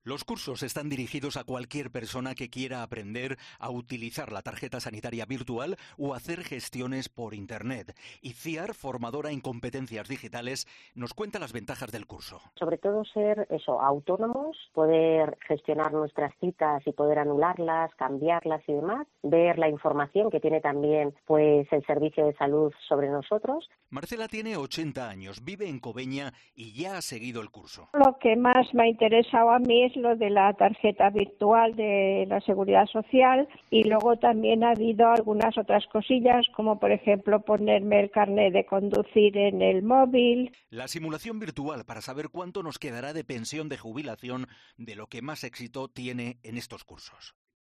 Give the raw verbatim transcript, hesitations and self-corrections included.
Los cursos están dirigidos a cualquier persona que quiera aprender a utilizar la tarjeta sanitaria virtual o hacer gestiones por Internet. Y Ciar, formadora en competencias digitales, nos cuenta las ventajas del curso. Sobre todo ser eso, autónomos, poder gestionar nuestras citas y poder anularlas, cambiarlas y demás, ver la información que tiene también pues el servicio de salud sobre nosotros. Marcela tiene ochenta años, vive en Cobeña y ya ha seguido el curso. Lo que más me ha interesado a mí es lo de la tarjeta virtual de la Seguridad Social y luego también ha habido algunas otras cosillas como por ejemplo ponerme el carnet de conducir en el móvil. La simulación virtual para saber cuánto nos quedará de pensión de jubilación, de lo que más éxito tiene en estos cursos.